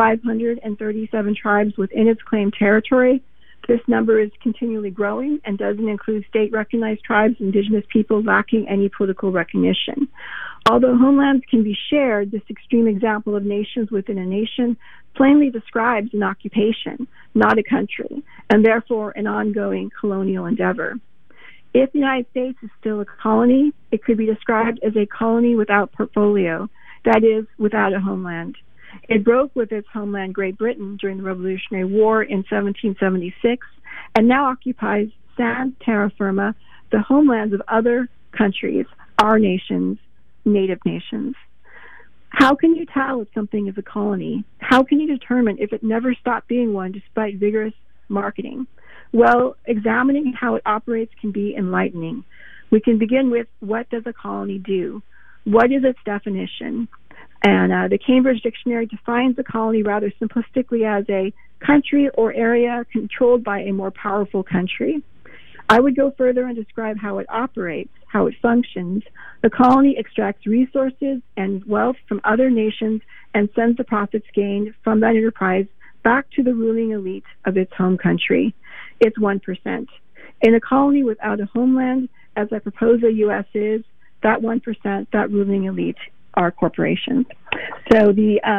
S4: 537 tribes within its claimed territory. This number is continually growing and doesn't include state-recognized tribes, indigenous peoples lacking any political recognition. Although homelands can be shared, this extreme example of nations within a nation plainly describes an occupation, not a country, and therefore an ongoing colonial endeavor. If the United States is still a colony, it could be described as a colony without portfolio, that is, without a homeland. It broke with its homeland, Great Britain, during the Revolutionary War in 1776, and now occupies sans terra firma, the homelands of other countries, our nations, native nations. How can you tell if something is a colony? How can you determine if it never stopped being one despite vigorous marketing? Well, examining how it operates can be enlightening. We can begin with, what does a colony do? What is its definition? And the Cambridge Dictionary defines a colony rather simplistically as a country or area controlled by a more powerful country. I would go further and describe how it operates, how it functions. The colony extracts resources and wealth from other nations and sends the profits gained from that enterprise back to the ruling elite of its home country. It's 1%. In a colony without a homeland, as I propose the U.S. is, that 1%, that ruling elite, are corporations. So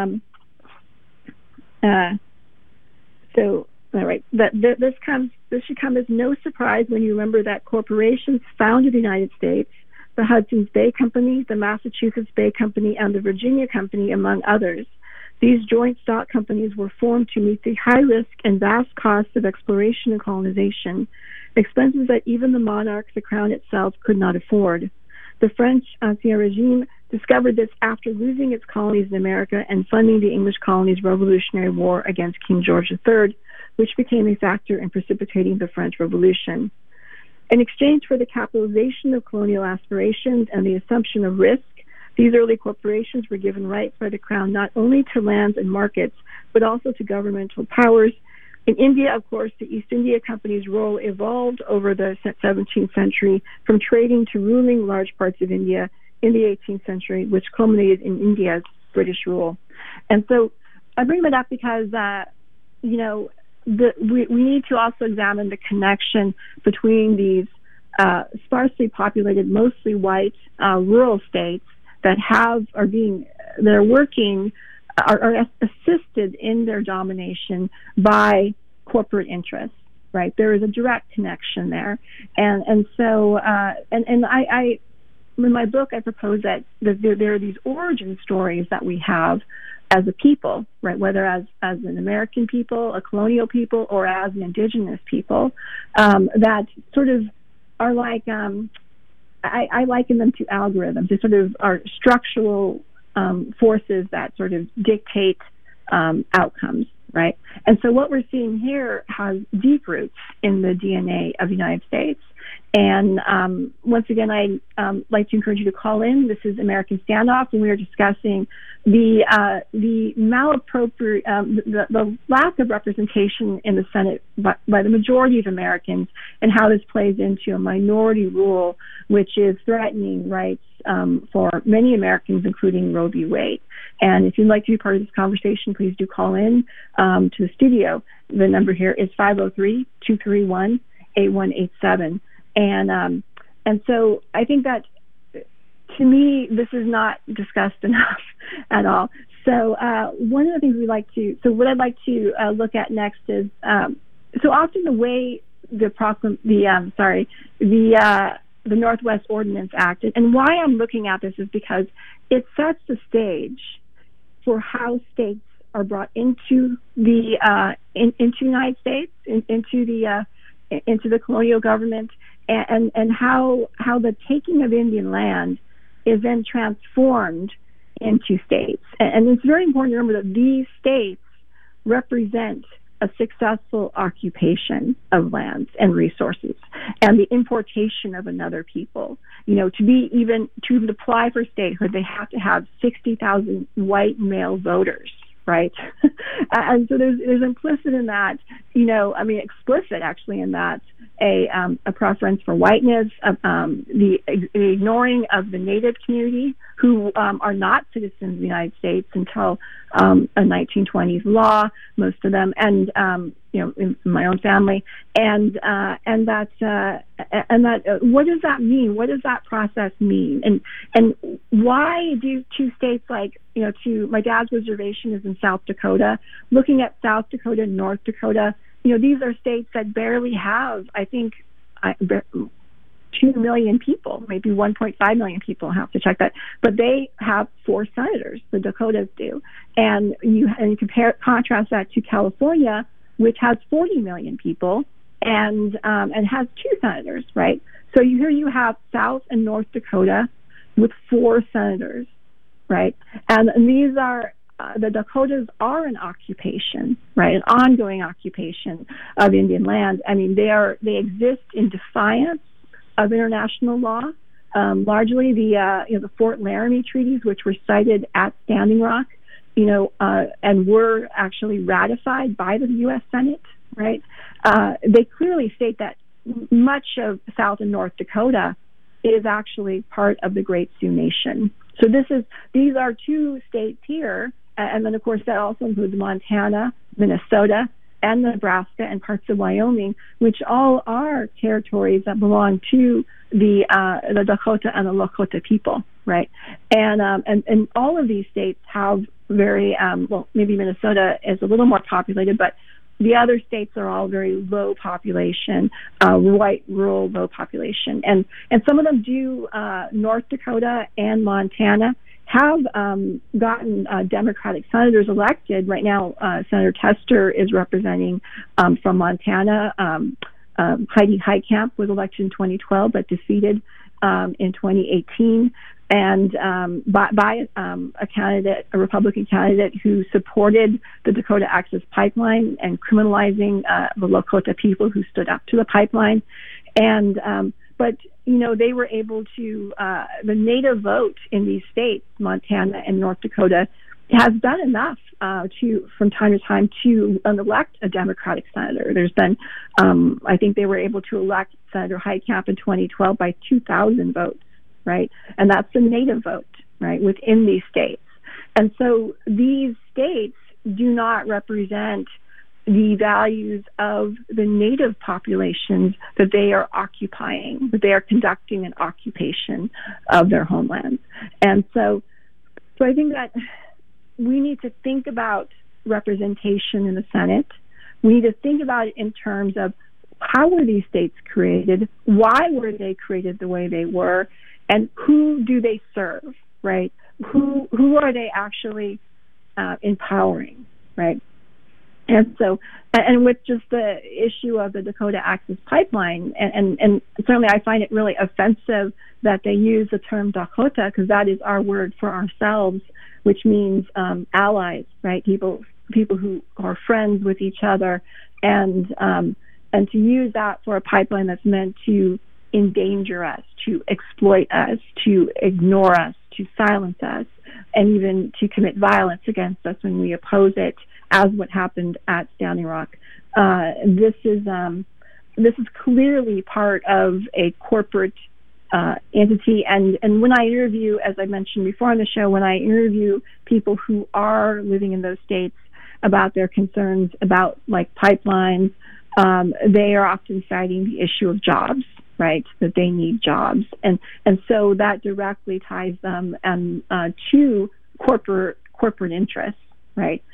S4: this should come as no surprise when you remember that corporations founded the United States, the Hudson's Bay Company, the Massachusetts Bay Company, and the Virginia Company, among others. These joint stock companies were formed to meet the high risk and vast costs of exploration and colonization, expenses that even the monarch, the crown itself, could not afford. The French Ancien Regime discovered this after losing its colonies in America and funding the English colonies' Revolutionary War against King George III, which became a factor in precipitating the French Revolution. In exchange for the capitalization of colonial aspirations and the assumption of risk, these early corporations were given rights by the crown not only to lands and markets, but also to governmental powers. In India, of course, the East India Company's role evolved over the 17th century from trading to ruling large parts of India in the 18th century, which culminated in India's British rule. And so I bring that up because, we need to also examine the connection between these sparsely populated, mostly white rural states that are assisted in their domination by corporate interests, right? There is a direct connection there. And so in my book, I propose that there are these origin stories that we have as a people, right? Whether as an American people, a colonial people, or as an indigenous people, that sort of are like, I liken them to algorithms. They sort of are structural forces that sort of dictate outcomes, right? And so what we're seeing here has deep roots in the DNA of the United States. And once again, I'd like to encourage you to call in. This is American Standoff, and we are discussing the lack of representation in the Senate by the majority of Americans, and how this plays into a minority rule, which is threatening rights for many Americans, including Roe v. Wade. And if you'd like to be part of this conversation, please do call in to the studio. The number here is 503-231-8187. And so I think that, to me, this is not discussed enough at all. So one of the things what I'd like to look at next is, so often the way the Northwest Ordinance Act, and why I'm looking at this is because it sets the stage for how states are brought into the into the United States, into the colonial government, and how the taking of Indian land is then transformed into states. And it's very important to remember that these states represent a successful occupation of lands and resources and the importation of another people. You know, to even apply for statehood, they have to have 60,000 white male voters, right? And so there's implicit in that, you know, I mean, explicit actually in that, a preference for whiteness, the ignoring of the Native community who are not citizens of the United States until a 1920s law, most of them, and you know, in my own family, and that what does that mean? What does that process mean? And why do two states like, you know, my dad's reservation is in South Dakota, looking at South Dakota and North Dakota, you know, these are states that barely have, I think, 2 million people, maybe 1.5 million people, I have to check that, but they have 4 senators, the Dakotas do. And you contrast that to California, which has 40 million people and has 2 senators, right? So here you have South and North Dakota with 4 senators, right? And these are, the Dakotas are an occupation, right? An ongoing occupation of Indian land. I mean, they exist in defiance of international law, largely the Fort Laramie treaties, which were cited at Standing Rock, you know, and were actually ratified by the U.S. Senate, right? They clearly state that much of South and North Dakota is actually part of the Great Sioux Nation. So these are 2 states here, and then of course that also includes Montana, Minnesota, and Nebraska and parts of Wyoming, which all are territories that belong to the Dakota and the Lakota people, right? And all of these states have very well, maybe Minnesota is a little more populated, but the other states are all very low population, white, rural, low population, and some of them do. North Dakota and Montana have gotten Democratic senators elected. Right now, Senator Tester is representing from Montana. Heidi Heitkamp was elected in 2012, but defeated in 2018, and by a Republican candidate who supported the Dakota Access Pipeline and criminalizing the Lakota people who stood up to the pipeline. And but you know, they were able to, the Native vote in these states, Montana and North Dakota, has done enough from time to time to elect a Democratic senator. There's been, I think they were able to elect Senator Heitkamp in 2012 by 2,000 votes, right? And that's the Native vote, right, within these states. And so these states do not represent the values of the Native populations that they are occupying, that they are conducting an occupation of their homelands. And so I think that we need to think about representation in the Senate. We need to think about it in terms of how were these states created, why were they created the way they were, and who do they serve, right? Who are they actually empowering, right? And so, and with just the issue of the Dakota Access Pipeline, and certainly I find it really offensive that they use the term Dakota, because that is our word for ourselves, which means allies, right? People who are friends with each other, and to use that for a pipeline that's meant to endanger us, to exploit us, to ignore us, to silence us, and even to commit violence against us when we oppose it, as what happened at Standing Rock. This is clearly part of a corporate entity. And when I interview, as I mentioned before on the show, when I interview people who are living in those states about their concerns about like pipelines, they are often citing the issue of jobs, right? That they need jobs, and so that directly ties them to corporate interests, right?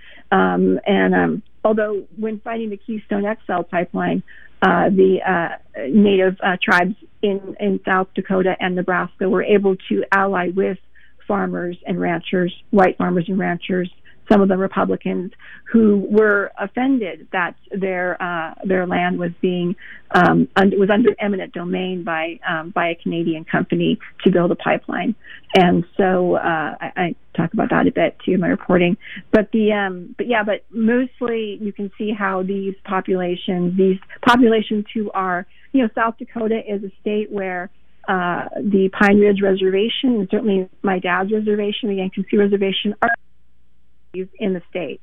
S4: Although when fighting the Keystone XL pipeline, the Native tribes in South Dakota and Nebraska were able to ally with farmers and ranchers, white farmers and ranchers, some of the Republicans who were offended that their land was being was under eminent domain by a Canadian company to build a pipeline. And so I talk about that a bit too in my reporting. But mostly you can see how these populations who are, South Dakota is a state where the Pine Ridge Reservation, and certainly my dad's reservation, the Yankton Sioux Reservation, are in the state.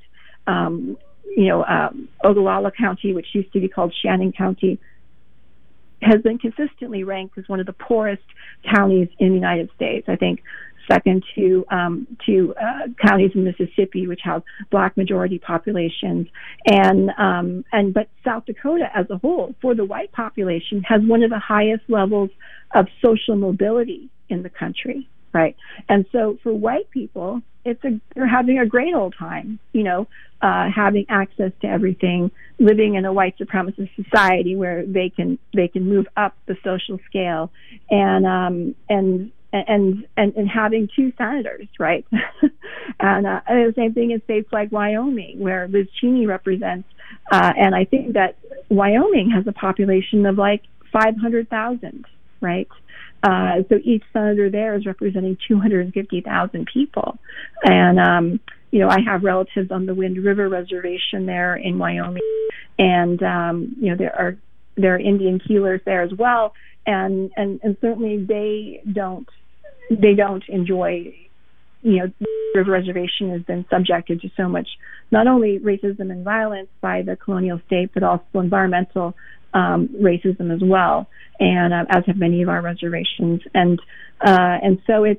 S4: Ogallala County, which used to be called Shannon County, has been consistently ranked as one of the poorest counties in the United States. I think second to counties in Mississippi, which have Black majority populations, but South Dakota as a whole, for the white population, has one of the highest levels of social mobility in the country, right? And so for white people, they're having a great old time, having access to everything, living in a white supremacist society where they can move up the social scale, and having two senators, right? and the same thing in states like Wyoming, where Liz Cheney represents, and I think that Wyoming has a population of like 500,000, right? So each senator there is representing 250,000 people. And, I have relatives on the Wind River Reservation there in Wyoming. And, there are Indian Keelers there as well. And certainly they don't enjoy, the River Reservation has been subjected to so much, not only racism and violence by the colonial state, but also environmental racism as well, and as have many of our reservations, and so it's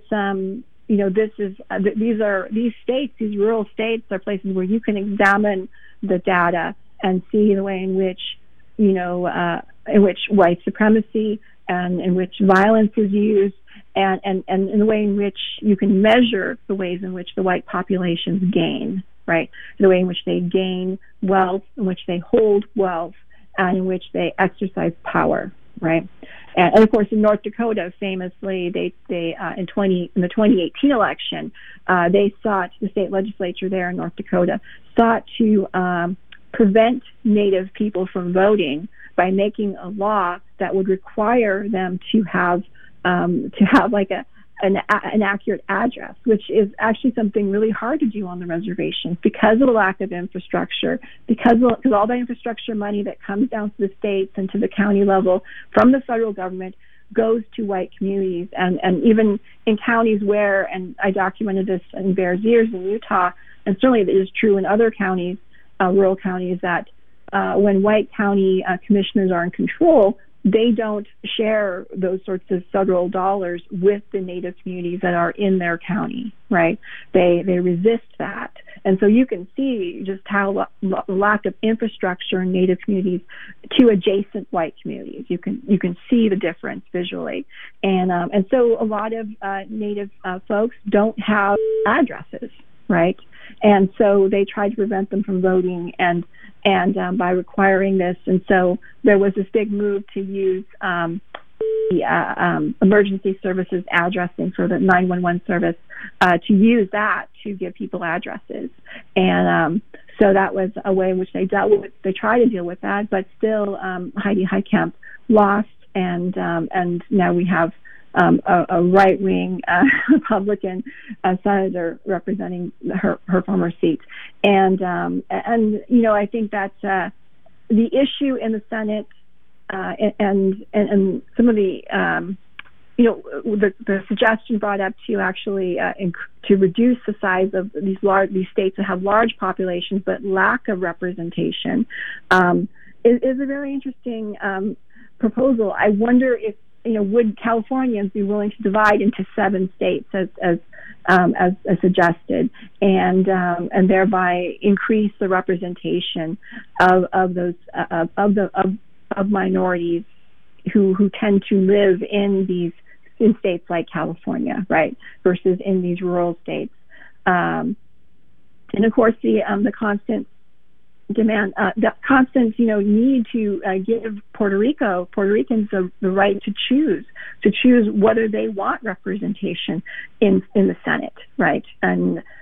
S4: these states, these rural states, are places where you can examine the data and see the way in which white supremacy and in which violence is used, and in the way in which you can measure the ways in which the white populations gain, right? The way in which they gain wealth, in which they hold wealth, and in which they exercise power, right? And of course, in North Dakota, famously, they in the 2018 election, the state legislature there in North Dakota sought to prevent Native people from voting by making a law that would require them to have like an accurate address, which is actually something really hard to do on the reservation because of the lack of infrastructure, because all the infrastructure money that comes down to the states and to the county level from the federal government goes to white communities, and even in counties where, and I documented this in Bears Ears in Utah, and certainly it is true in other counties, rural counties, that when white county commissioners are in control, they don't share those sorts of federal dollars with the Native communities that are in their county, right? They resist that. And so you can see just how lack of infrastructure in Native communities to adjacent white communities. You can see the difference visually. And so a lot of Native folks don't have addresses, right? And so they tried to prevent them from voting and by requiring this. And so there was this big move to use the emergency services addressing for the 911 service to use that to give people addresses. And so that was a way in which they tried to deal with that, but still Heidi Heitkamp lost, and now we have a right-wing Republican senator representing her former seat, and I think that the issue in the Senate and some of the the suggestion brought up to actually to reduce the size of these states that have large populations but lack of representation is a very interesting proposal. I wonder if would Californians be willing to divide into 7 states as suggested, and thereby increase the representation of those of minorities who tend to live in states like California, right, versus in these rural states, and of course the constant demand, the constant, need to give Puerto Ricans the right to choose whether they want representation in the Senate, right? And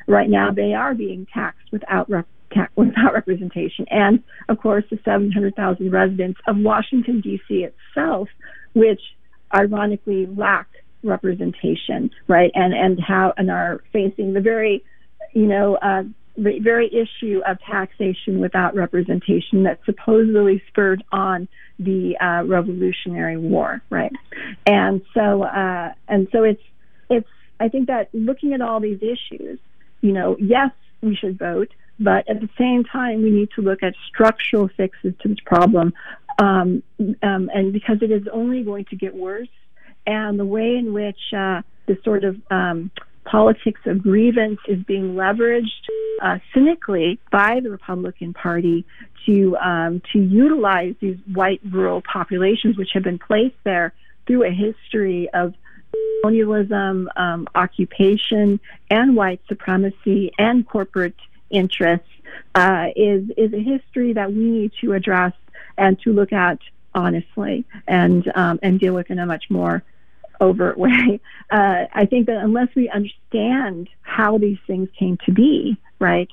S4: right now they are being taxed without representation. And, of course, the 700,000 residents of Washington, D.C. itself, which ironically lack representation, right, and are facing the very, the very issue of taxation without representation that supposedly spurred on the Revolutionary War, right? And so it's I think that looking at all these issues, yes, we should vote, but at the same time, we need to look at structural fixes to this problem, and because it is only going to get worse, and the way in which this sort of politics of grievance is being leveraged cynically by the Republican Party to utilize these white rural populations, which have been placed there through a history of colonialism, occupation, and white supremacy and corporate interests, is a history that we need to address and to look at honestly and deal with in a much more overt way. I think that unless we understand how these things came to be, right,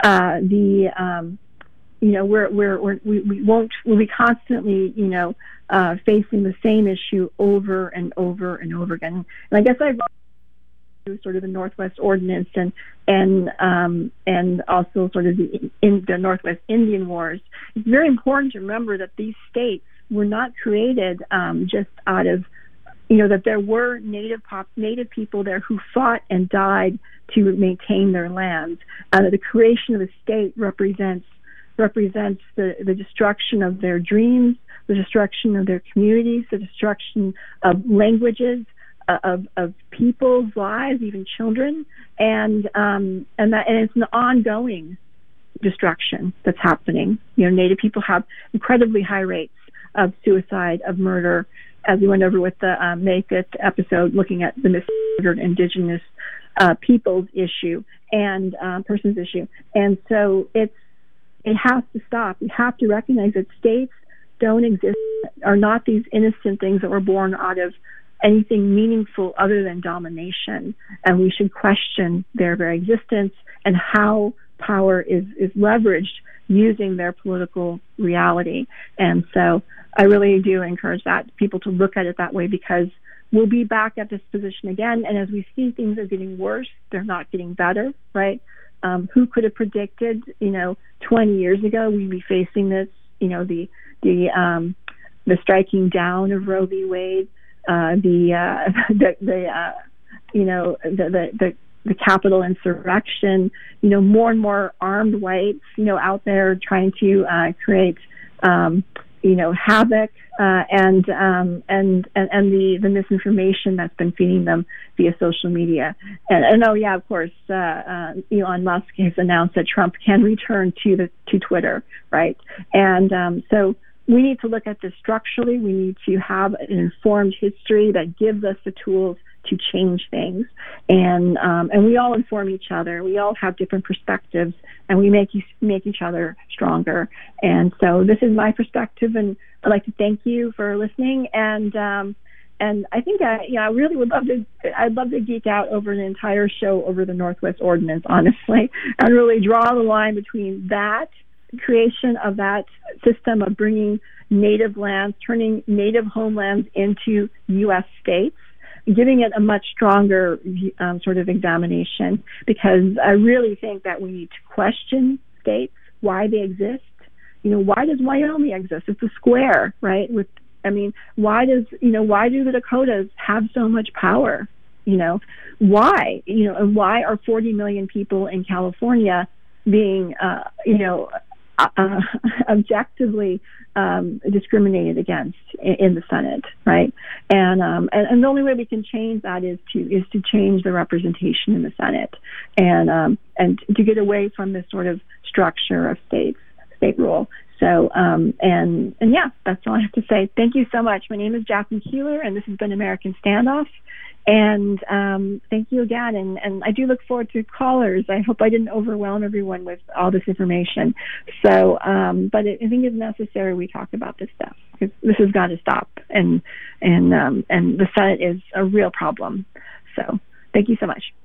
S4: we'll be constantly, facing the same issue over and over and over again. And I guess I've sort of the Northwest Ordinance and also sort of in the Northwest Indian Wars. It's very important to remember that these states were not created just out of, that there were native people there who fought and died to maintain their lands. The creation of a state represents the destruction of their dreams, the destruction of their communities, the destruction of languages, of people's lives, even children, and it's an ongoing destruction that's happening. Native people have incredibly high rates of suicide, of murder, as we went over with the May 5th episode, looking at the murdered Indigenous people's issue and persons issue. And so it has to stop. We have to recognize that states don't exist, are not these innocent things that were born out of anything meaningful other than domination, and we should question their very existence and how power is leveraged using their political reality. And so I really do encourage people to look at it that way, because we'll be back at this position again, and as we see things are getting worse, they're not getting better, right? Who could have predicted, 20 years ago we'd be facing this, the striking down of Roe v. Wade, the Capitol insurrection, more and more armed whites, out there trying to create, havoc, and the misinformation that's been feeding them via social media. And of course, Elon Musk has announced that Trump can return to Twitter, right? And so we need to look at this structurally. We need to have an informed history that gives us the tools to change things, and we all inform each other. We all have different perspectives, and we make each other stronger. And so this is my perspective, and I'd like to thank you for listening. And I think I really would love to. I'd love to geek out over an entire show over the Northwest Ordinance, honestly, and really draw the line between that creation of that system of bringing native lands, turning native homelands into U.S. states, giving it a much stronger sort of examination, because I really think that we need to question states, why they exist. Why does Wyoming exist? It's a square, right? Why do the Dakotas have so much power? Why? And why are 40 million people in California being, objectively discriminated against in the Senate, right? And the only way we can change that is to change the representation in the Senate, and to get away from this sort of structure of state rule. So that's all I have to say. Thank you so much. My name is Jacqueline Keeler, and this has been American Standoff. And thank you again. And I do look forward to callers. I hope I didn't overwhelm everyone with all this information. So, but I think it's necessary we talk about this stuff, because this has got to stop. And the Senate is a real problem. So thank you so much.